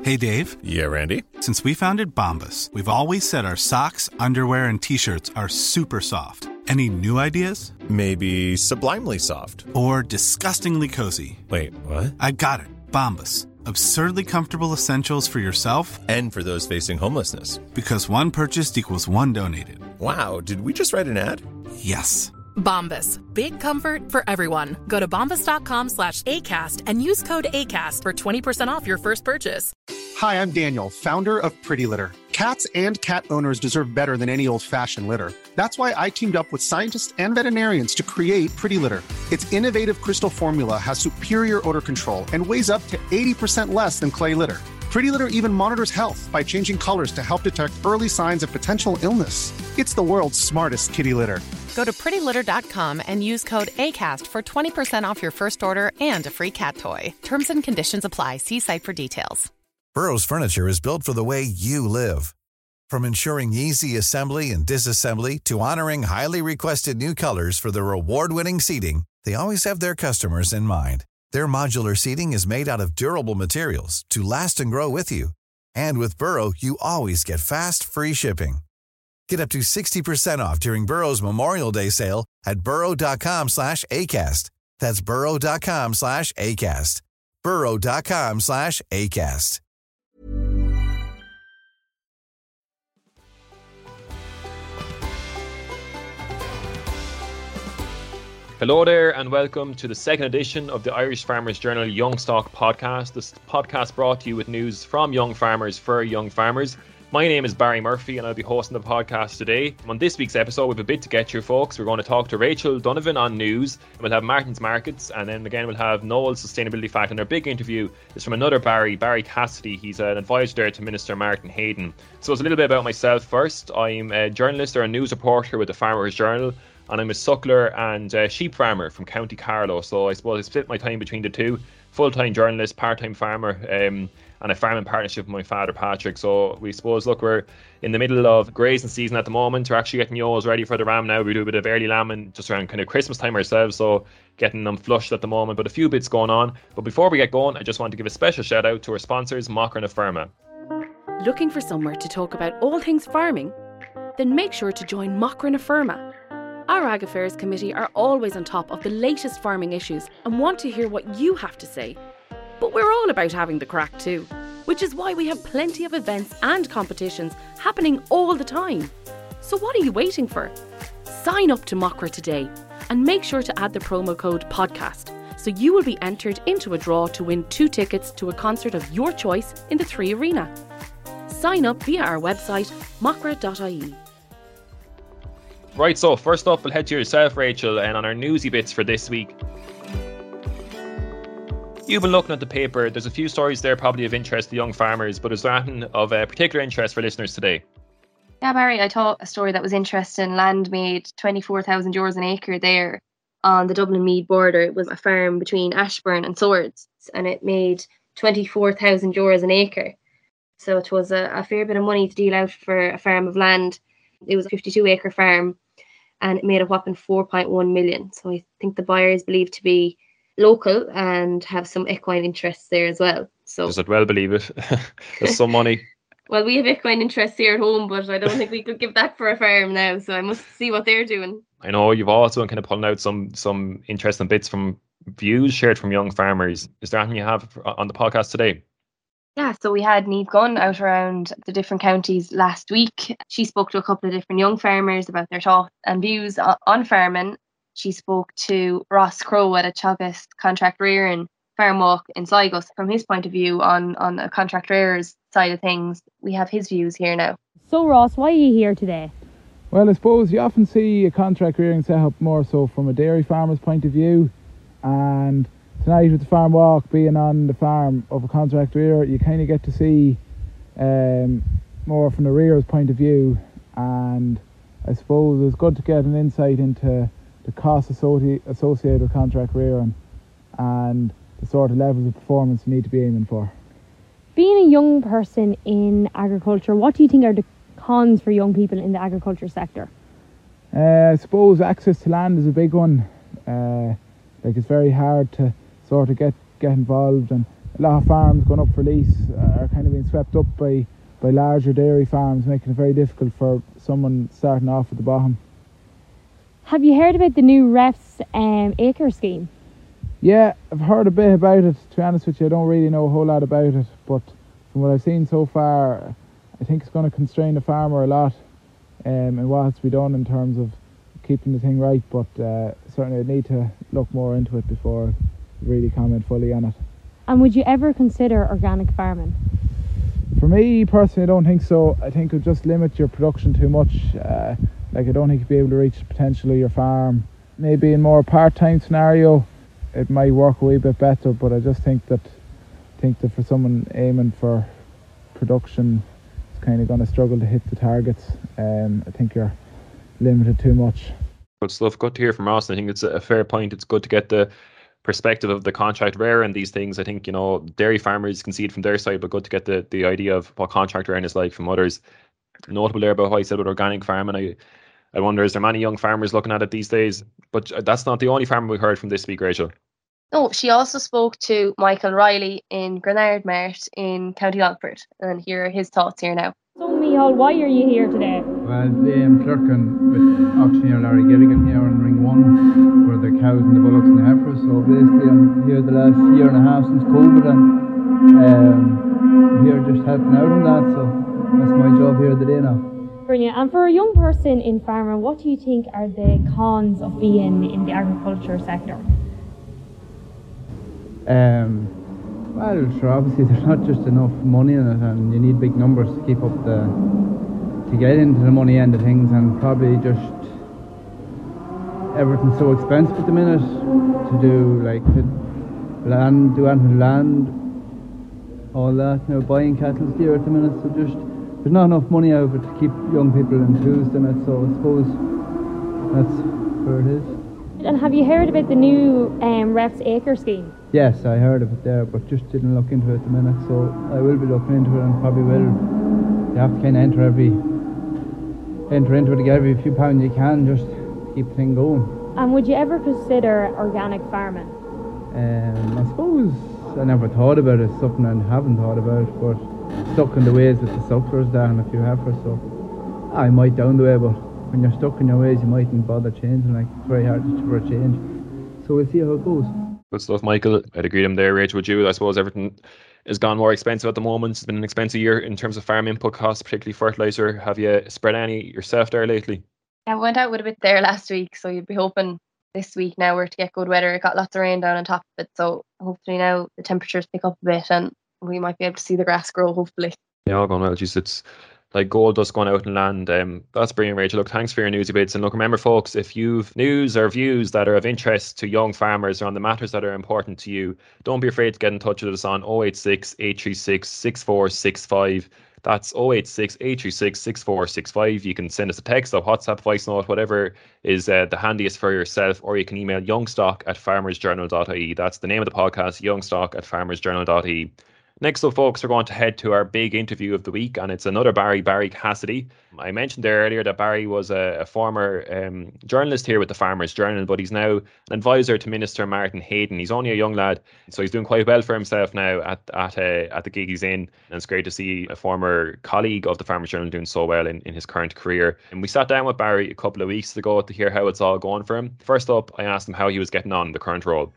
Hey, Dave. Yeah, Randy? Since we founded Bombas, we've always said our socks, underwear, and T-shirts are super soft. Any new ideas? Maybe sublimely soft. Or disgustingly cozy. Wait, what? I got it. Bombas. Absurdly comfortable essentials for yourself and for those facing homelessness. Because one purchased equals one donated. Wow, did we just write an ad? Yes. Bombas. Big comfort for everyone. Go to bombas.com/ACAST and use code ACAST for 20% off your first purchase. Hi, I'm Daniel, founder of Pretty Litter. Cats and cat owners deserve better than any old-fashioned litter. That's why I teamed up with scientists and veterinarians to create Pretty Litter. Its innovative crystal formula has superior odor control and weighs up to 80% less than clay litter. Pretty Litter even monitors health by changing colors to help detect early signs of potential illness. It's the world's smartest kitty litter. Go to prettylitter.com and use code ACAST for 20% off your first order and a free cat toy. Terms and conditions apply. See site for details. Burrow's furniture is built for the way you live. From ensuring easy assembly and disassembly to honoring highly requested new colors for their award-winning seating, they always have their customers in mind. Their modular seating is made out of durable materials to last and grow with you. And with Burrow, you always get fast, free shipping. Get up to 60% off during Burrow's Memorial Day sale at burrow.com/ACAST. That's burrow.com/ACAST. burrow.com/ACAST. Hello there and welcome to the second edition of the Irish Farmers Journal Young Stock podcast. This podcast brought to you with news from young farmers for young farmers. My name is Barry Murphy and I'll be hosting the podcast today. On this week's episode we have a bit to get through, folks. We're going to talk to Rachel Donovan on news, and we'll have Martin's Markets, and then again we'll have Noel's Sustainability Fact, and our big interview is from another Barry Cassidy. He's an advisor there to Minister Martin Hayden. So it's a little bit about myself first. I'm a journalist or a news reporter with the Farmers Journal, and I'm a suckler and sheep farmer from County Carlow. So I suppose I split my time between the two. Full-time journalist, part-time farmer, and a farming partnership with my father Patrick. So we suppose, look, we're in the middle of grazing season at the moment. We're actually getting ewes ready for the ram now. We do a bit of early lambing just around kind of Christmas time ourselves, so getting them flushed at the moment, but a few bits going on. But before we get going, I just want to give a special shout out to our sponsors, Mocker na Firma. Looking for somewhere to talk about all things farming? Then make sure to join Mocker na Firma. Our Ag Affairs Committee are always on top of the latest farming issues and want to hear what you have to say. But we're all about having the crack too, which is why we have plenty of events and competitions happening all the time. So what are you waiting for? Sign up to Mockra today and make sure to add the promo code PODCAST so you will be entered into a draw to win 2 tickets to a concert of your choice in the 3 Arena. Sign up via our website mockra.ie. Right, so first up, we'll head to yourself, Rachel, and on our newsy bits for this week. You've been looking at the paper. There's a few stories there probably of interest to young farmers, but is there anything of particular interest for listeners today? Yeah, Barry, I thought a story that was interesting. Land made €24,000 an acre there on the Dublin-Meath border. It was a farm between Ashbourne and Swords, and it made €24,000 an acre. So it was a fair bit of money to deal out for a farm of land. It was a 52-acre farm, and it made a whopping 4.1 million. So I think the buyer is believed to be local and have some equine interests there as well. So does it well believe it? There's some money. Well, we have equine interests here at home, but I don't think we could give that for a farm now. So I must see what they're doing. I know you've also been kind of pulling out some interesting bits from views shared from young farmers. Is there anything you have on the podcast today? Yeah, so we had Niamh Gunn out around the different counties last week. She spoke to a couple of different young farmers about their thoughts and views on farming. She spoke to Ross Crowe at a Teagasc contract rearing farm walk in Sligo. From his point of view on a contract rearer's side of things, we have his views here now. So Ross, why are you here today? Well, I suppose you often see a contract rearing set up more so from a dairy farmer's point of view, and tonight with the farm walk being on the farm of a contract rearer, you kind of get to see more from the rearer's point of view, and I suppose it's good to get an insight into the costs associated with contract rearing and the sort of levels of performance you need to be aiming for. Being a young person in agriculture, what do you think are the cons for young people in the agriculture sector? I suppose access to land is a big one. It's very hard to sort of get involved, and a lot of farms going up for lease are kind of being swept up by larger dairy farms, making it very difficult for someone starting off at the bottom. Have you heard about the new REF's acre scheme? Yeah, I've heard a bit about it. To be honest with you, I don't really know a whole lot about it, but from what I've seen so far, I think it's going to constrain the farmer a lot and what has to be done in terms of keeping the thing right, but certainly I need to look more into it before I really comment fully on it. And would you ever consider organic farming? For me personally, I don't think so. I think it would just limit your production too much. I don't think you'd be able to reach the potential of your farm. Maybe in more part-time scenario it might work a wee bit better, but I just think that for someone aiming for production, it's kind of going to struggle to hit the targets. I think you're limited too much. Good stuff. Good to hear from Ross. I think it's a fair point. It's good to get the perspective of the contract rare and these things. I think, dairy farmers can see it from their side, but good to get the idea of what contract rare is like from others. Notable there about what I said with organic farming. I wonder, is there many young farmers looking at it these days? But that's not the only farmer we heard from this week, Rachel. No, she also spoke to Michael Riley in Granard Mart in County Longford, and here are his thoughts here now. So Micheál, why are you here today? Well, I'm clerking with auctioneer Larry Gilligan here in Ring 1 for the cows and the bullocks and the heifers. So basically I'm here the last year and a half since COVID, and I'm here just helping out on that, so that's my job here today now. Brilliant. And for a young person in farming, what do you think are the cons of being in the agriculture sector? Well, sure, obviously there's not just enough money in it, and you need big numbers to keep up to get into the money end of things, and probably just everything's so expensive at the minute to do, like do anything with land, all that. Buying cattle's dear at the minute, so just there's not enough money out of it to keep young people enthused in it, so I suppose that's where it is. And have you heard about the new REF's acre scheme? Yes, I heard of it there, but just didn't look into it at the minute, so I will be looking into it, and probably will. You have to kind of enter into it to get every few pounds you can, just to keep the thing going. And would you ever consider organic farming? I suppose I never thought about it. It's something I haven't thought about, but stuck in the ways with the sucklers there and a few heifers, so I might down the way, but when you're stuck in your ways you mightn't bother changing, it's very hard for a change. So we'll see how it goes. Good stuff, Michael. I'd agree with him there, Rachel, with you. I suppose everything has gone more expensive at the moment. It's been an expensive year in terms of farm input costs, particularly fertiliser. Have you spread any yourself there lately? Yeah, we went out with a bit there last week, so you'd be hoping this week now we're to get good weather. It got lots of rain down on top of it, so hopefully now the temperatures pick up a bit and we might be able to see the grass grow, hopefully. Yeah, all going well. Geez, it's like gold dust going out in land. That's brilliant, Rachel. Look, thanks for your newsy bits. And look, remember, folks, if you've news or views that are of interest to young farmers or on the matters that are important to you, don't be afraid to get in touch with us on 086 836 6465. That's 086 836 6465. You can send us a text or WhatsApp voice note, whatever is the handiest for yourself, or you can email youngstock@farmersjournal.ie. That's the name of the podcast, youngstock@farmersjournal.ie. Next up, folks, we're going to head to our big interview of the week, and it's another Barry Cassidy. I mentioned there earlier that Barry was a former journalist here with the Farmers Journal, but he's now an advisor to Minister Martin Hayden. He's only a young lad, so he's doing quite well for himself now at the gig he's in, and it's great to see a former colleague of the Farmers Journal doing so well in his current career. And we sat down with Barry a couple of weeks ago to hear how it's all going for him. First up, I asked him how he was getting on in the current role.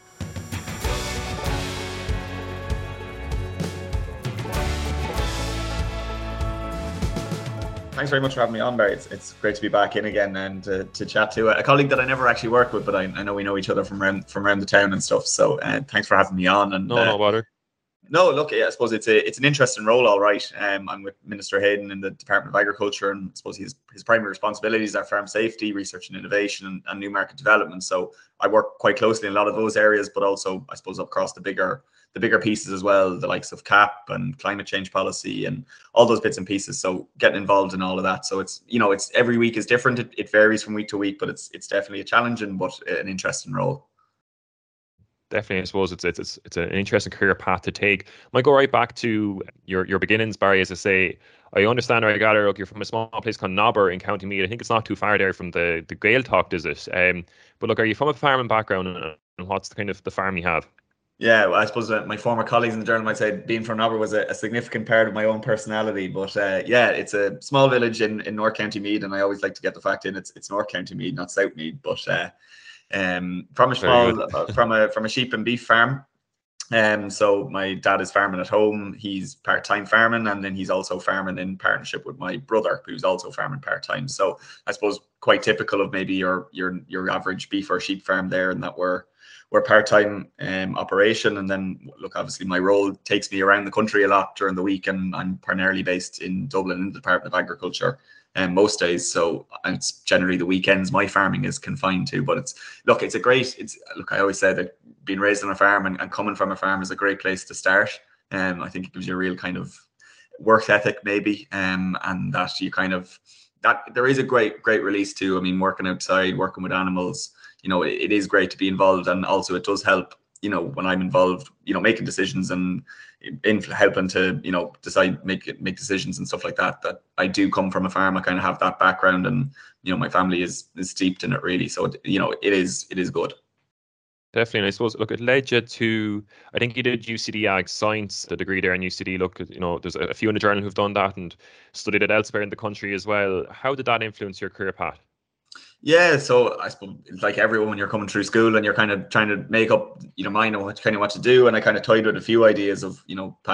Thanks very much for having me on, Barry. It's great to be back in again and to chat to a colleague that I never actually worked with, but I know we know each other from around the town and stuff. So thanks for having me on. And no bother. No, look, I suppose it's an interesting role, all right. I'm with Minister Hayden in the Department of Agriculture, and I suppose his primary responsibilities are farm safety, research and innovation, and new market development. So I work quite closely in a lot of those areas, but also I suppose across the bigger pieces as well, the likes of CAP and climate change policy and all those bits and pieces. So getting involved in all of that. So it's every week is different. It varies from week to week, but it's definitely a challenging but an interesting role. Definitely, I suppose it's an interesting career path to take. Might go right back to your beginnings, Barry. As I say, I understand, or I gather, look, you're from a small place called Nobber in County Meath. I think it's not too far there from the Gaeltacht, is it? But look, are you from a farming background, and what's the kind of the farm you have? Yeah, well, I suppose my former colleagues in the journal might say being from Nobber was a significant part of my own personality. But yeah, it's a small village in North County Meath, and I always like to get the fact in it's North County Meath, not South Meath. But from a small from a sheep and beef farm. So my dad is farming at home. He's part-time farming, and then he's also farming in partnership with my brother, who's also farming part-time. So I suppose quite typical of maybe your average beef or sheep farm there, and that we're part-time operation. And then look, obviously my role takes me around the country a lot during the week, and I'm primarily based in Dublin in the Department of Agriculture most days. So it's generally the weekends my farming is confined to. But I always say that being raised on a farm and coming from a farm is a great place to start. I think it gives you a real kind of work ethic maybe, and that you kind of, that there is a great release too. I mean, working outside, working with animals, it is great to be involved, and also it does help, when I'm involved, making decisions and in helping to, decide, make decisions and stuff like that. That I do come from a farm. I kind of have that background, and my family is steeped in it really. So it is good. Definitely, and I suppose, look, it led you to, I think you did UCD Ag Science, the degree there in UCD. Look, there's a few in the journal who've done that and studied it elsewhere in the country as well. How did that influence your career path? Yeah, so I suppose like everyone, when you're coming through school and you're kind of trying to make up your mind on what to do, and I kind of toyed with a few ideas of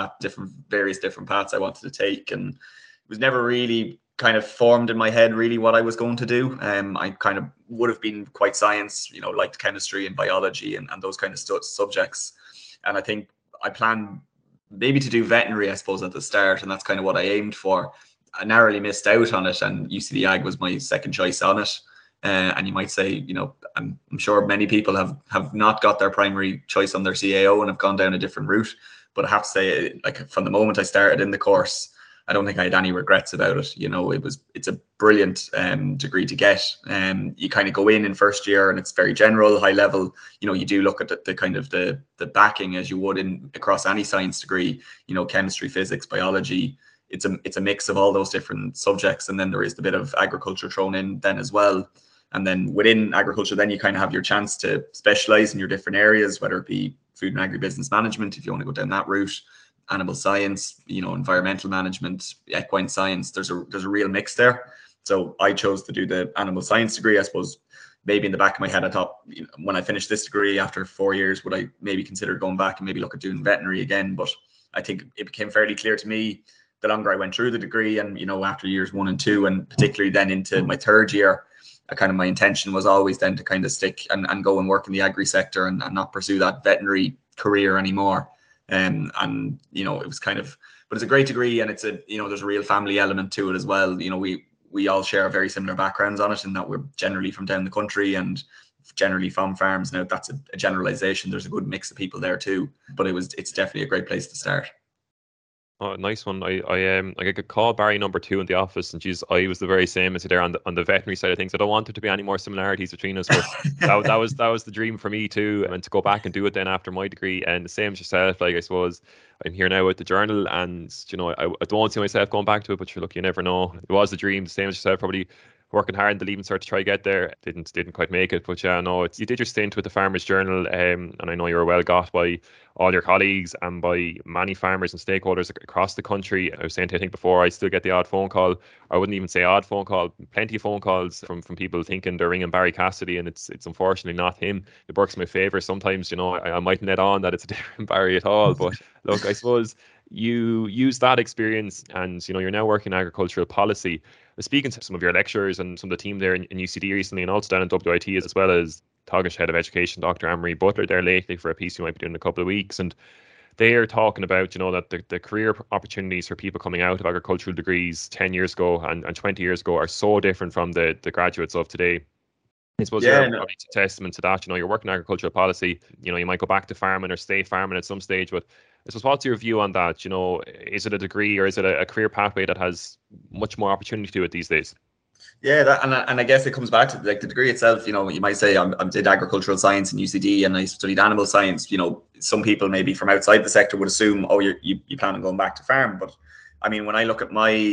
various different paths I wanted to take, and it was never really kind of formed in my head really what I was going to do. I kind of would have been quite science, liked chemistry and biology and those kind of subjects, and I think I planned maybe to do veterinary, I suppose, at the start, and that's kind of what I aimed for. I narrowly missed out on it, and UCD Ag was my second choice on it. And you might say, I'm sure many people have not got their primary choice on their CAO and have gone down a different route. But I have to say, like, from the moment I started in the course, I don't think I had any regrets about it. It's a brilliant degree to get. You kind of go in first year, and it's very general, high level. You do look at the kind of the backing as you would across any science degree. Chemistry, physics, biology. It's a mix of all those different subjects, and then there is the bit of agriculture thrown in then as well. And then within agriculture, then you kind of have your chance to specialize in your different areas, whether it be food and agribusiness management, if you want to go down that route, animal science, environmental management, equine science. There's a real mix there. So I chose to do the animal science degree. I suppose maybe in the back of my head, I thought, when I finished this degree after 4 years, would I maybe consider going back and maybe look at doing veterinary again? But I think it became fairly clear to me the longer I went through the degree, and after years 1 and 2, and particularly then into my third year, my intention was always then to kind of stick and go and work in the agri sector and not pursue that veterinary career anymore. And it was kind of, but it's a great degree, and it's there's a real family element to it as well. We all share very similar backgrounds on it, in that we're generally from down the country and generally from farms. Now that's a generalization. There's a good mix of people there too, but it's definitely a great place to start. Oh, nice one. I could call Barry number 2 in the office, and I was the very same as you there on the veterinary side of things. I don't want there to be any more similarities between us, but that was the dream for me too, and to go back and do it then after my degree. And the same as yourself, like, I suppose I'm here now with the journal, and I don't see myself going back to it, but look, you never know. It was the dream, the same as yourself, probably working hard in the Leaving Cert to try to get there. Didn't quite make it, but yeah, no, you did your stint with the Farmers Journal, and I know you were well got by all your colleagues and by many farmers and stakeholders across the country. I was saying to you, I think before, I still get the odd phone call. I wouldn't even say odd phone call, plenty of phone calls from people thinking they're ringing Barry Cassidy, and it's unfortunately not him. It works in my favour. Sometimes, I might net on that it's a different Barry at all, but look, I suppose you use that experience, and you're now working in agricultural policy. Speaking to some of your lecturers and some of the team there in UCD recently, and also down in WIT, as well as Taoiseach Head of Education, Dr. Anne-Marie Butler, there lately for a piece you might be doing in a couple of weeks. And they are talking about, that the career opportunities for people coming out of agricultural degrees 10 years ago and 20 years ago are so different from the graduates of today. I suppose you're probably a testament to that. You're working agricultural policy. You might go back to farming or stay farming at some stage, but I suppose, what's your view on that? Is it a degree, or is it a career pathway that has much more opportunity to it these days? Yeah, and I guess it comes back to the degree itself. You might say I did agricultural science in UCD and I studied animal science. Some people maybe from outside the sector would assume, oh, you plan on going back to farm. But I mean, when I look at my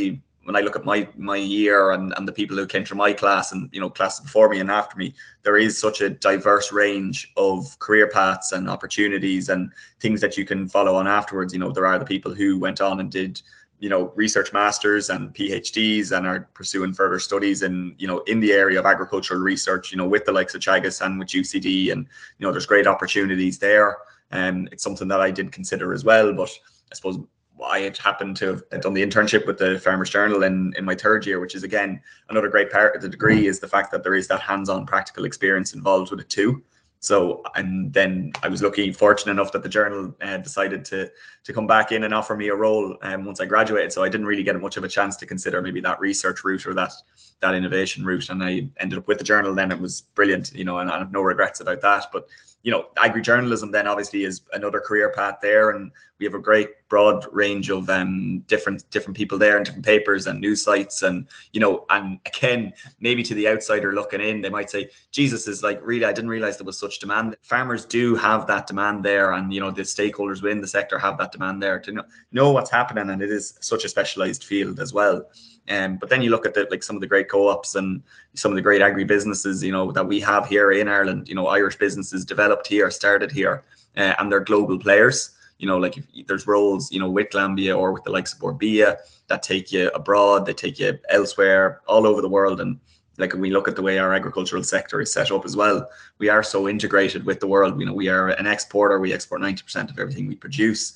when I look at my year and the people who came through my class and, you know, classes before me and after me, there is such a diverse range of career paths and opportunities and things that you can follow on afterwards. You know, there are the people who went on and did, you know, research masters and PhDs and are pursuing further studies in, you know, in the area of agricultural research, you know, with the likes of Teagasc and with UCD, and, you know, there's great opportunities there. And it's something that I did consider as well, but I suppose I had happened to have done the internship with the Farmers Journal in my third year, which is, again, another great part of the degree, is the fact that there is that hands-on practical experience involved with it too. So, and then I was fortunate enough that the Journal decided to come back in and offer me a role once I graduated. So I didn't really get much of a chance to consider maybe that research route or that innovation route. And I ended up with the Journal. Then it was brilliant, you know, and I have no regrets about that. But, you know, agri-journalism then obviously is another career path there, and we have a great broad range of different people there and different papers and news sites. And, you know, and again, maybe to the outsider looking in, they might say, Jesus, is like, really, I didn't realize there was such demand. Farmers do have that demand there, and, you know, the stakeholders within the sector have that demand there to know what's happening, and it is such a specialized field as well. But then you look at some of the great co-ops and some of the great agri-businesses, you know, that we have here in Ireland. You know, Irish businesses developed here, started here, and they're global players. You know, like, if there's roles, you know, with Glanbia or with the likes of Borbia that take you abroad, they take you elsewhere, all over the world. And like, when we look at the way our agricultural sector is set up as well, we are so integrated with the world. You know, we are an exporter. We export 90% of everything we produce.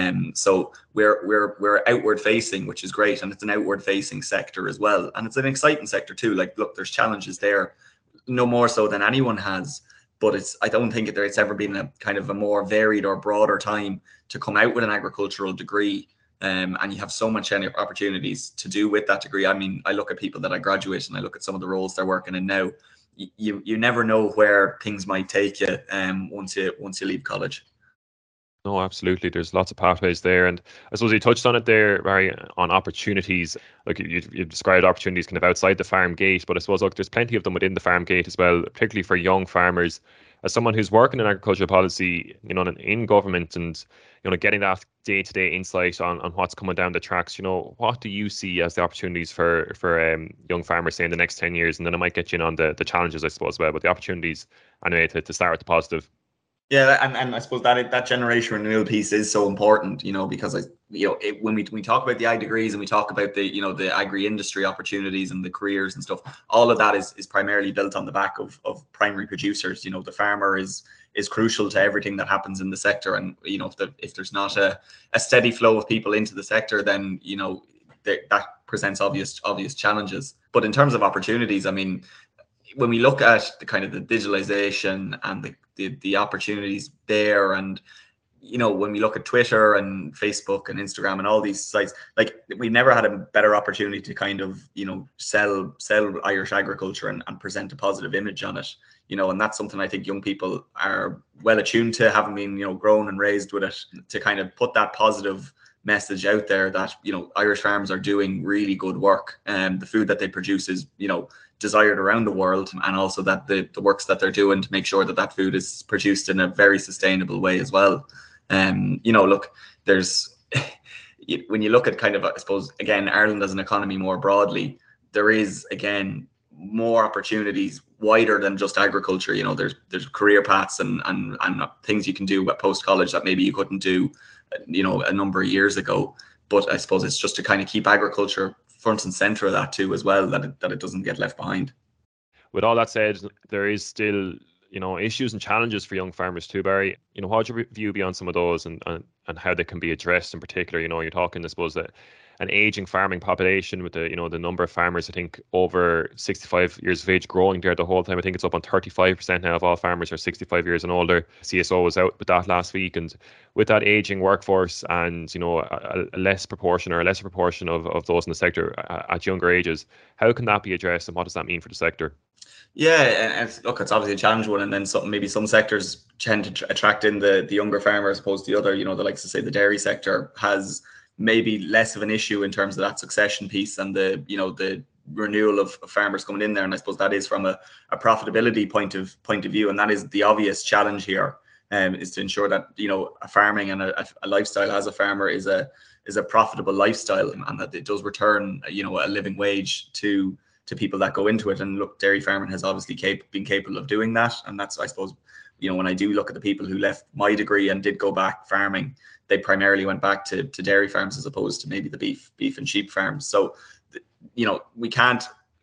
So we're outward facing, which is great. And it's an outward facing sector as well. And it's an exciting sector too. Like, look, there's challenges there, no more so than anyone has. But I don't think it's ever been a kind of a more varied or broader time to come out with an agricultural degree. And you have so much opportunities to do with that degree. I mean, I look at people that I graduate and I look at some of the roles they're working in now. You never know where things might take you once you leave college. No, absolutely. There's lots of pathways there. And I suppose you touched on it there, Barry, on opportunities. Like, you've described opportunities kind of outside the farm gate, but I suppose, look, there's plenty of them within the farm gate as well, particularly for young farmers. As someone who's working in agricultural policy, you know, in government, and, you know, getting that day-to-day insight on what's coming down the tracks, you know, what do you see as the opportunities for young farmers, say, in the next 10 years? And then I might get you in on the challenges, I suppose, as well, but the opportunities, anyway, to start with the positive. Yeah, and I suppose that generation renewal piece is so important, you know, because when we talk about the ag degrees and we talk about the, you know, the agri industry opportunities and the careers and stuff, all of that is primarily built on the back of primary producers. You know, the farmer is crucial to everything that happens in the sector, and, you know, if there's not a steady flow of people into the sector, then, you know, that presents obvious challenges. But in terms of opportunities, I mean, when we look at the kind of the digitalization and the opportunities there, and, you know, when we look at Twitter and Facebook and Instagram and all these sites, like, we've never had a better opportunity to kind of, you know, sell Irish agriculture and present a positive image on it, you know. And that's something I think young people are well attuned to, having been, you know, grown and raised with it, to kind of put that positive message out there that, you know, Irish farms are doing really good work, and the food that they produce is, you know, desired around the world, and also that the works that they're doing to make sure that food is produced in a very sustainable way as well. You know, look, there's when you look at kind of, I suppose, again, Ireland as an economy more broadly, there is, again, more opportunities wider than just agriculture. You know, there's career paths and things you can do at post college that maybe you couldn't do, you know, a number of years ago. But I suppose it's just to kind of keep agriculture front and center of that too as well, that it doesn't get left behind. With all that said, there is still, you know, issues and challenges for young farmers too, Barry. You know, what's your view beyond some of those, and how they can be addressed in particular? You know, you're talking, I suppose, that an aging farming population with the, you know, the number of farmers, I think, over 65 years of age growing there the whole time. I think it's up on 35% now of all farmers are 65 years and older. CSO was out with that last week. And with that aging workforce and, you know, a lesser proportion of those in the sector at younger ages, how can that be addressed, and what does that mean for the sector? Yeah, and look, it's obviously a challenge one, and then some sectors tend to attract in the younger farmer as opposed to the other. You know, the likes of, say, the dairy sector has maybe less of an issue in terms of that succession piece and the, you know, the renewal of farmers coming in there. And I suppose that is from a profitability point of view, and that is the obvious challenge here, is to ensure that, you know, a farming and a lifestyle as a farmer is a a profitable lifestyle, and that it does return, you know, a living wage to people that go into it. And look, dairy farming has obviously been capable of doing that. And that's, I suppose, you know, when I do look at the people who left my degree and did go back farming, they primarily went back to dairy farms as opposed to maybe the beef and sheep farms. So, you know, we can't,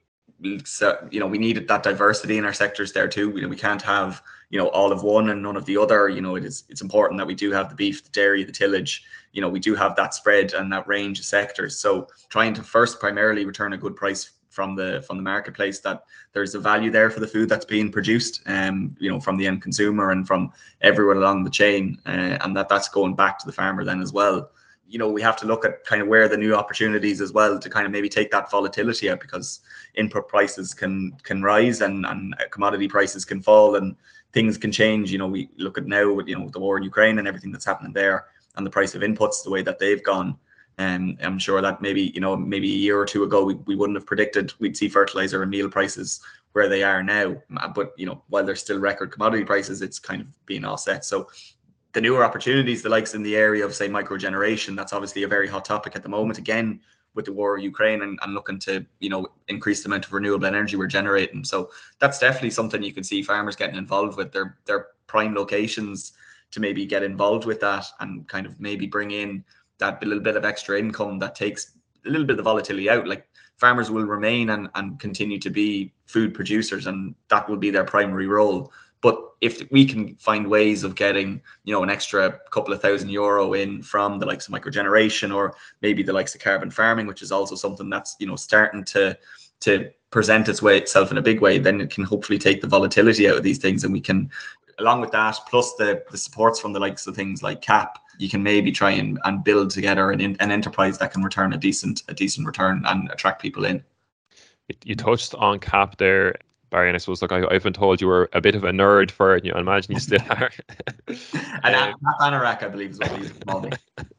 you know, we needed that diversity in our sectors there too. You know, we can't have, you know, all of one and none of the other. You know, it's important that we do have the beef, the dairy, the tillage. You know, we do have that spread and that range of sectors. So trying to first primarily return a good price from the marketplace, that there's a value there for the food that's being produced, you know, from the end consumer and from everyone along the chain, and that's going back to the farmer then as well. You know, we have to look at kind of where the new opportunities as well to kind of maybe take that volatility out, because input prices can rise and commodity prices can fall and things can change. You know, we look at now with, you know, the war in Ukraine and everything that's happening there and the price of inputs, the way that they've gone. I'm sure that maybe a year or two ago, we wouldn't have predicted we'd see fertilizer and meal prices where they are now. But, you know, while there's still record commodity prices, it's kind of being offset. So the newer opportunities, the likes in the area of, say, microgeneration, that's obviously a very hot topic at the moment, again, with the war in Ukraine and looking to, you know, increase the amount of renewable energy we're generating. So that's definitely something you can see farmers getting involved with. Their prime locations to maybe get involved with that and kind of maybe bring in that little bit of extra income that takes a little bit of the volatility out. Like, farmers will remain and continue to be food producers, and that will be their primary role. But if we can find ways of getting, you know, an extra couple of €1,000 in from the likes of microgeneration, or maybe the likes of carbon farming, which is also something that's, you know, starting to present itself in a big way, then it can hopefully take the volatility out of these things. And we can, along with that, plus the supports from the likes of things like CAP, you can maybe try and build together an enterprise that can return a decent return and attract people in. You touched on CAP there, Barry, and I suppose, look, I've been told you were a bit of a nerd for it. You know, I imagine you still are. An anorak, I believe, is what we use at the moment.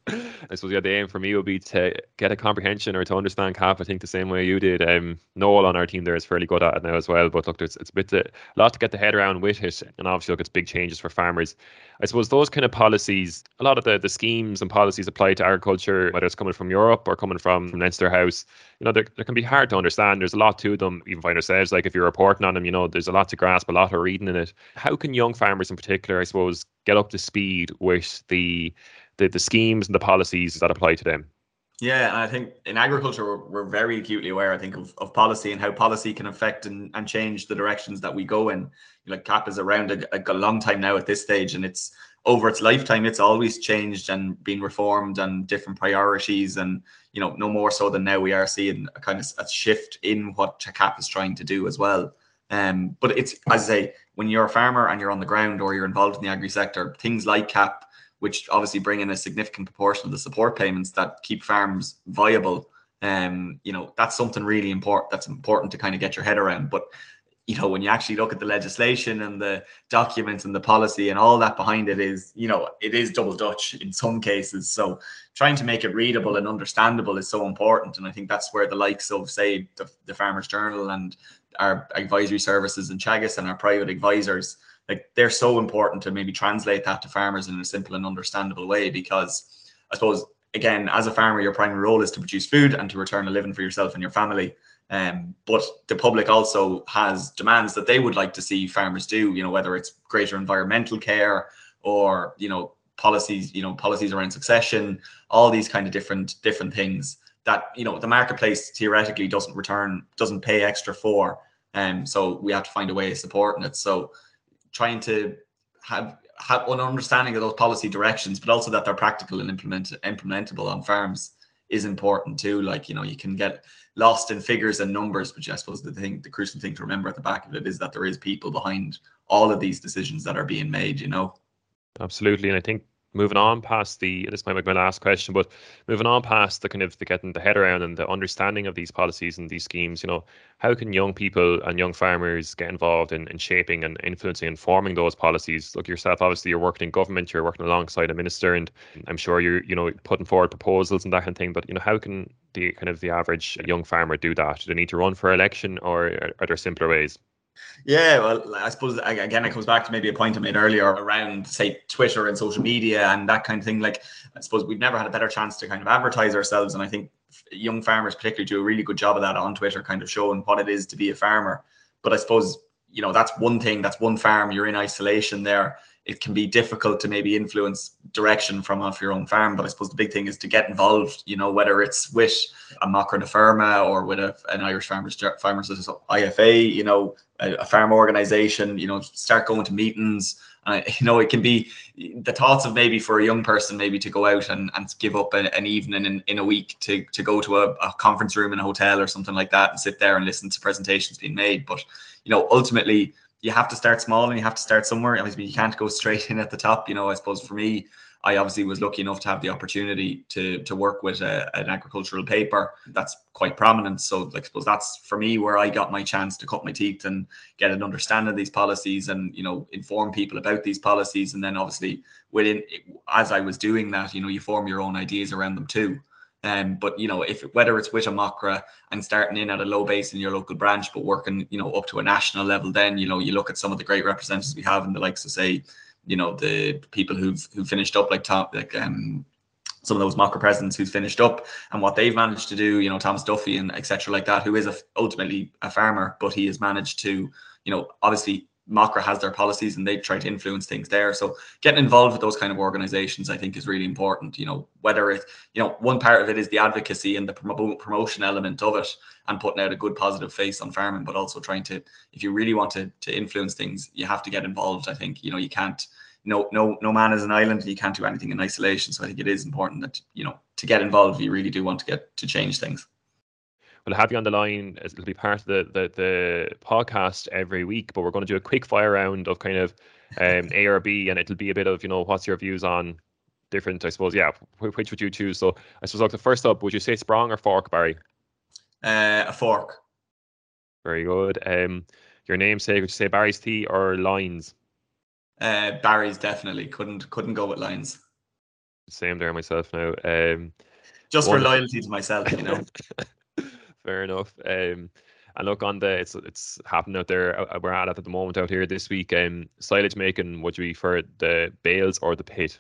I suppose, yeah, the aim for me would be to get a comprehension or to understand CAP, I think, the same way you did. Noel on our team there is fairly good at it now as well. But look, it's a lot to get the head around with it. And obviously, look, it's big changes for farmers. I suppose those kind of policies, a lot of the schemes and policies applied to agriculture, whether it's coming from Europe or coming from Leinster House, you know, they can be hard to understand. There's a lot to them, even find ourselves, like if you're reporting on them, you know, there's a lot to grasp, a lot of reading in it. How can young farmers in particular, I suppose, get up to speed with the schemes and the policies that apply to them? Yeah, and I think in agriculture, we're very acutely aware, I think, of policy and how policy can affect and change the directions that we go in. You know, CAP is around a long time now at this stage, and it's over its lifetime, it's always changed and been reformed and different priorities. And, you know, no more so than now, we are seeing a kind of a shift in what CAP is trying to do as well. But it's, as I say, when you're a farmer and you're on the ground or you're involved in the agri sector, things like CAP, which obviously bring in a significant proportion of the support payments that keep farms viable. You know, that's something really important. That's important to kind of get your head around. But, you know, when you actually look at the legislation and the documents and the policy and all that behind it is, you know, it is double Dutch in some cases. So trying to make it readable and understandable is so important. And I think that's where the likes of, say, the Farmers Journal and our advisory services in Teagasc and our private advisors, like, they're so important to maybe translate that to farmers in a simple and understandable way. Because I suppose, again, as a farmer, your primary role is to produce food and to return a living for yourself and your family. But the public also has demands that they would like to see farmers do, you know, whether it's greater environmental care or, you know, policies around succession, all these kind of different things that, you know, the marketplace theoretically doesn't pay extra for. So we have to find a way of supporting it. So trying to have an understanding of those policy directions, but also that they're practical and implementable on farms is important too. Like, you know, you can get lost in figures and numbers, but I suppose the crucial thing to remember at the back of it is that there is people behind all of these decisions that are being made, you know. Absolutely. And I think moving on past this might be my last question, but moving on past the kind of the getting the head around and the understanding of these policies and these schemes, you know, how can young people and young farmers get involved in shaping and influencing and forming those policies? Look, yourself, obviously you're working in government, you're working alongside a minister, and I'm sure you're, you know, putting forward proposals and that kind of thing, but, you know, how can the average young farmer do that? Do they need to run for election, or are there simpler ways? Yeah, well, I suppose again it comes back to maybe a point I made earlier around, say, Twitter and social media and that kind of thing. Like, I suppose we've never had a better chance to kind of advertise ourselves, and I think young farmers particularly do a really good job of that on Twitter, kind of showing what it is to be a farmer. But I suppose, you know, that's one thing, that's one farm, you're in isolation there. It can be difficult to maybe influence direction from off your own farm. But I suppose the big thing is to get involved, you know, whether it's with a Macra na Firma or with an Irish Farmers IFA, you know, a farm organization, you know, start going to meetings. You know, it can be the thoughts of maybe for a young person, maybe to go out and give up an evening in a week to go to a conference room in a hotel or something like that and sit there and listen to presentations being made. But, you know, ultimately, you have to start small and you have to start somewhere. Obviously, you can't go straight in at the top. You know, I suppose for me, I obviously was lucky enough to have the opportunity to work with an agricultural paper that's quite prominent. So, like, I suppose that's for me where I got my chance to cut my teeth and get an understanding of these policies and, you know, inform people about these policies. And then obviously as I was doing that, you know, you form your own ideas around them too. But, you know, whether it's with a Macra and starting in at a low base in your local branch, but working, you know, up to a national level, then, you know, you look at some of the great representatives we have in the likes of, say, you know, the people who've finished up, like some of those Macra presidents who've finished up and what they've managed to do, you know, Thomas Duffy and etc. like that, who is ultimately a farmer, but he has managed to, you know, obviously Macra has their policies and they try to influence things there. So getting involved with those kind of organizations, I think, is really important. You know, whether it, you know, one part of it is the advocacy and the promotion element of it and putting out a good positive face on farming, but also trying to, if you really want to influence things, you have to get involved. I think, you know, you can't, no man is an island. You can't do anything in isolation. So I think it is important that, you know, to get involved, you really do want to get to change things. Well, I'll have you on the line. It'll be part of the podcast every week, but we're going to do a quick fire round of kind of A or B, and it'll be a bit of, you know, what's your views on different, I suppose, yeah, which would you choose? So I suppose, like, the first up, would you say sprong or fork, Barry? A fork. Very good. Your namesake, would you say Barry's tea or lines? Barry's, definitely. Couldn't go with lines. Same there myself now. Just for loyalty to myself, you know. Fair enough. And look, on it's happening out there. We're at the moment out here this week. Silage making, would you be for the bales or the pit?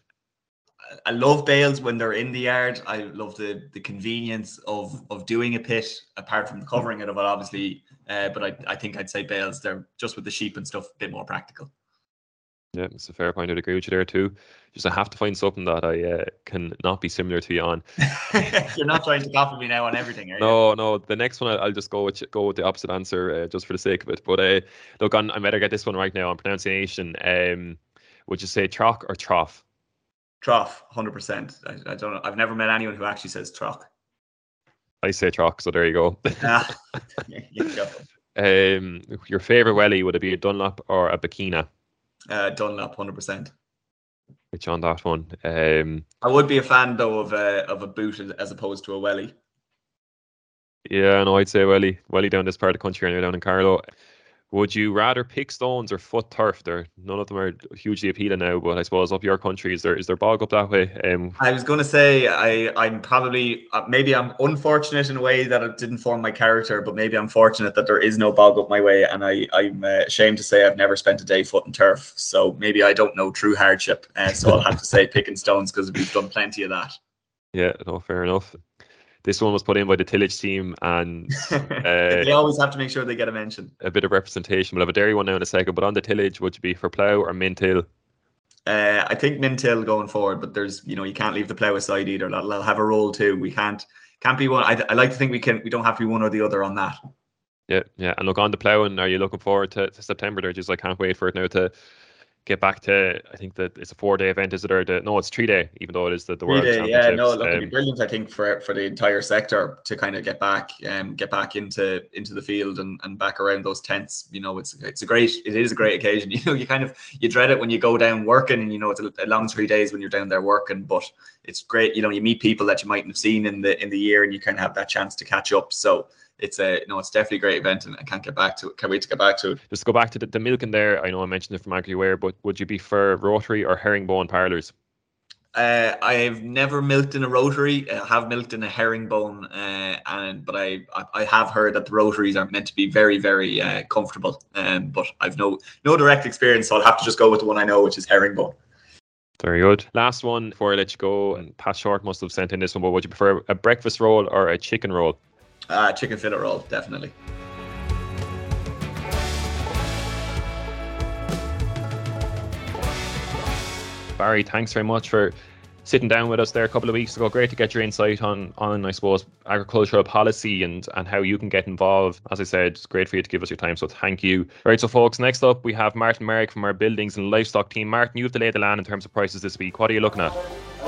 I love bales when they're in the yard. I love the convenience of doing a pit, apart from covering it, obviously. But I think I'd say bales. They're just with the sheep and stuff, a bit more practical. Yeah, it's a fair point. I'd agree with you there too. Just I have to find something that I can not be similar to you on. You're not trying to copy me now on everything, are you? No. The next one I'll just go with the opposite answer, just for the sake of it. But look, I better get this one right now on pronunciation. Would you say troch or trough? Trough, 100%. I don't know. I've never met anyone who actually says troch. I say troch, so there you go. You go. Your favourite welly, would it be a Dunlop or a Bikina? Dunlop, 100%. Which on that one? I would be a fan though of a boot as opposed to a welly. Yeah, no, I'd say welly down this part of the country, anyway, down in Carlow. Would you rather pick stones or foot turf? None of them are hugely appealing now, but I suppose up your country, is there bog up that way? I was going to say I'm probably maybe I'm unfortunate in a way that it didn't form my character, but maybe I'm fortunate that there is no bog up my way, and I'm ashamed to say I've never spent a day foot and turf, so maybe I don't know true hardship. So I'll have to say picking stones, because we've done plenty of that. Yeah, no, fair enough. This one was put in by the tillage team, and they always have to make sure they get a mention. A bit of representation. We'll have a dairy one now in a second, but on the tillage, would you be for plough or min-till? I think min-till going forward, but there's, you know, you can't leave the plough aside either. That'll have a role too. We can't be one. I like to think we don't have to be one or the other on that. Yeah. And look, on the ploughing, are you looking forward to September? There, just I can't wait for it now to get back to, I think that it's a 4-day event, is it? No, it's 3-day, even though it is the World Championships. Yeah, no, look, it'd be brilliant, I think, for the entire sector to kind of get back into the field and back around those tents. You know, it is a great occasion. You know, you dread it when you go down working, and you know it's a long 3 days when you're down there working, but it's great. You know, you meet people that you mightn't have seen in the year, and you kind of have that chance to catch up. So it's definitely a great event, and I can't wait to get back to it. Just to go back to the milking there, I know I mentioned it from AgriWare, but would you be for rotary or herringbone parlours? I've never milked in a rotary. I have milked in a herringbone, but I have heard that the rotaries are meant to be very, very comfortable. But I've no direct experience, so I'll have to just go with the one I know, which is herringbone. Very good. Last one before I let you go, and Pat Short must have sent in this one, but would you prefer a breakfast roll or a chicken roll? Chicken fillet roll, definitely. Barry, thanks very much for sitting down with us there a couple of weeks ago. Great to get your insight on I suppose, agricultural policy and how you can get involved. As I said, it's great for you to give us your time, so thank you. Right, so folks, next up we have Martin Merrick from our Buildings and Livestock team. Martin, you have to lay the land in terms of prices this week. What are you looking at?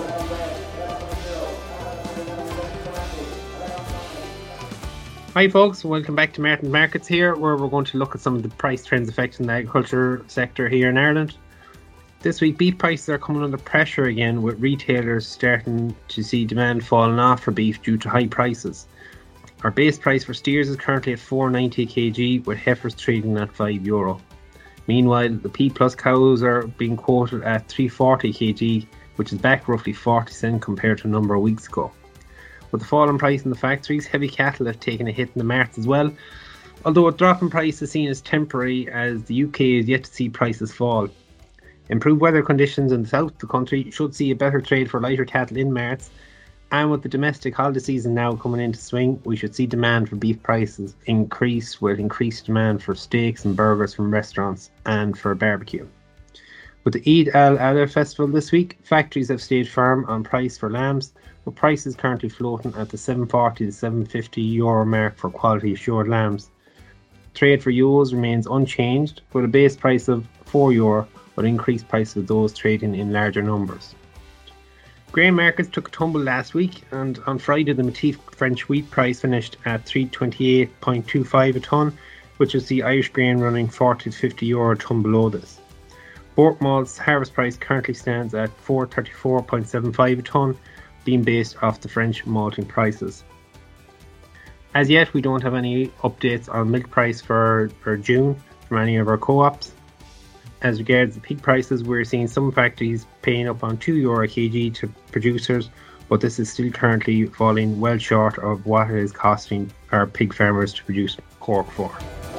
Hi folks, welcome back to Martin Markets here, where we're going to look at some of the price trends affecting the agriculture sector here in Ireland. This week, beef prices are coming under pressure again, with retailers starting to see demand falling off for beef due to high prices. Our base price for steers is currently at €4.90 kg, with heifers trading at €5. Meanwhile, the P plus cows are being quoted at $3.40 kg, which is back roughly 40 cents compared to a number of weeks ago. With the fall in price in the factories, heavy cattle have taken a hit in the marts as well, although a drop in price is seen as temporary, as the UK is yet to see prices fall. Improved weather conditions in the south of the country should see a better trade for lighter cattle in marts, and with the domestic holiday season now coming into swing, we should see demand for beef prices increase, with increased demand for steaks and burgers from restaurants and for barbecue. With the Eid al-Adha festival this week, factories have stayed firm on price for lambs, with prices currently floating at the €7.40 to €7.50 mark for quality assured lambs. Trade for ewes remains unchanged, with a base price of €4, but increased price of those trading in larger numbers. Grain markets took a tumble last week, and on Friday the Matif French wheat price finished at €328.25 a tonne, which is the Irish grain running €40 to €50 a tonne below this. Bort malt's harvest price currently stands at €434.75 a tonne, being based off the French malting prices. As yet, we don't have any updates on milk price for June from any of our co-ops. As regards the pig prices, we're seeing some factories paying up on €2 a kg to producers, but this is still currently falling well short of what it is costing our pig farmers to produce pork for.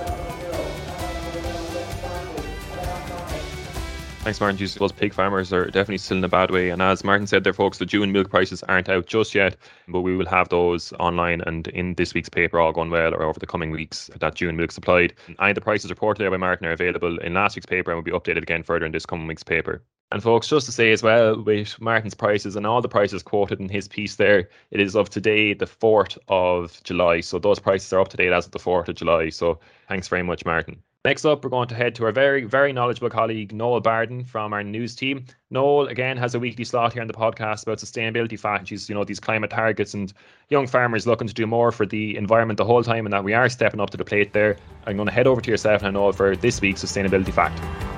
Thanks, Martin. Those pig farmers are definitely still in a bad way. And as Martin said there, folks, the June milk prices aren't out just yet, but we will have those online and in this week's paper, all going well, or over the coming weeks, that June milk supplied. And the prices reported there by Martin are available in last week's paper and will be updated again further in this coming week's paper. And folks, just to say as well, with Martin's prices and all the prices quoted in his piece there, it is of today, the 4th of July. So those prices are up to date as of the 4th of July. So thanks very much, Martin. Next up, we're going to head to our very, very knowledgeable colleague, Noel Barden from our news team. Noel, again, has a weekly slot here on the podcast about sustainability facts, these climate targets and young farmers looking to do more for the environment the whole time, and that we are stepping up to the plate there. I'm going to head over to yourself now, Noel, for this week's sustainability fact.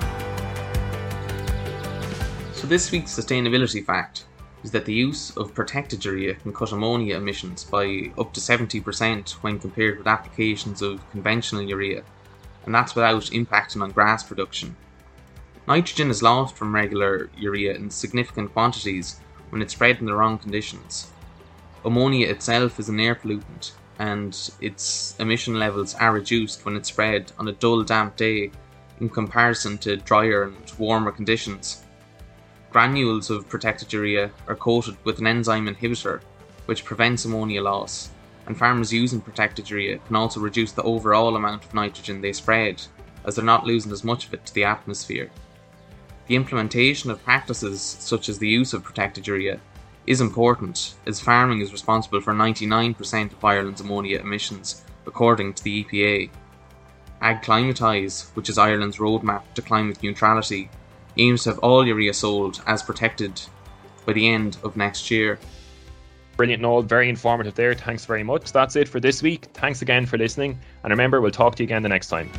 So this week's sustainability fact is that the use of protected urea can cut ammonia emissions by up to 70% when compared with applications of conventional urea, and that's without impacting on grass production. Nitrogen is lost from regular urea in significant quantities when it's spread in the wrong conditions. Ammonia itself is an air pollutant, and its emission levels are reduced when it's spread on a dull, damp day in comparison to drier and warmer conditions. Granules of protected urea are coated with an enzyme inhibitor which prevents ammonia loss, and farmers using protected urea can also reduce the overall amount of nitrogen they spread, as they're not losing as much of it to the atmosphere. The implementation of practices such as the use of protected urea is important, as farming is responsible for 99% of Ireland's ammonia emissions, according to the EPA. Ag Climatise, which is Ireland's roadmap to climate neutrality, aims to have all urea sold as protected by the end of next year. Brilliant, Noel. Very informative there. Thanks very much. That's it for this week. Thanks again for listening. And remember, we'll talk to you again the next time.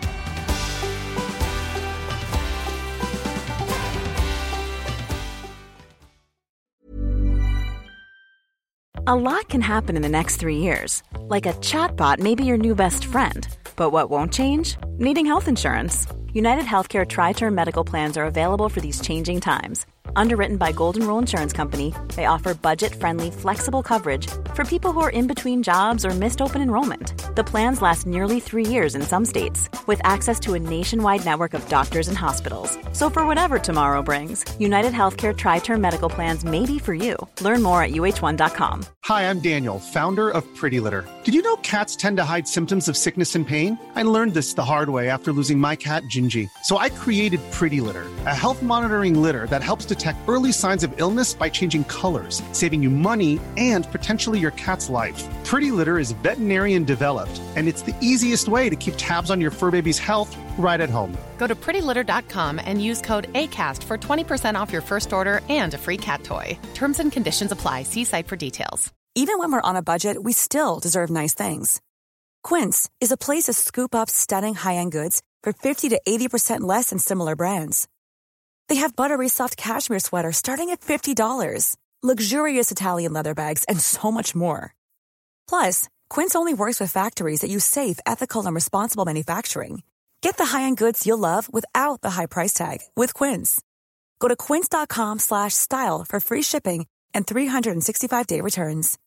A lot can happen in the next 3 years. Like a chatbot may be your new best friend. But what won't change? Needing health insurance. United Healthcare Tri-Term Medical Plans are available for these changing times. Underwritten by Golden Rule Insurance Company, they offer budget-friendly, flexible coverage for people who are in between jobs or missed open enrollment. The plans last nearly 3 years in some states, with access to a nationwide network of doctors and hospitals. So for whatever tomorrow brings, United Healthcare Tri-Term Medical Plans may be for you. Learn more at uh1.com. Hi, I'm Daniel, founder of Pretty Litter. Did you know cats tend to hide symptoms of sickness and pain? I learned this the hard way after losing my cat, Gingy. So I created Pretty Litter, a health monitoring litter that helps detect early signs of illness by changing colors, saving you money and potentially your cat's life. Pretty Litter is veterinarian developed, and it's the easiest way to keep tabs on your fur baby's health right at home. Go to prettylitter.com and use code ACAST for 20% off your first order and a free cat toy. Terms and conditions apply. See site for details. Even when we're on a budget, we still deserve nice things. Quince is a place to scoop up stunning high-end goods for 50 to 80% less than similar brands. They have buttery soft cashmere sweaters starting at $50, luxurious Italian leather bags, and so much more. Plus, Quince only works with factories that use safe, ethical, and responsible manufacturing. Get the high-end goods you'll love without the high price tag with Quince. Go to quince.com/style for free shipping and 365-day returns.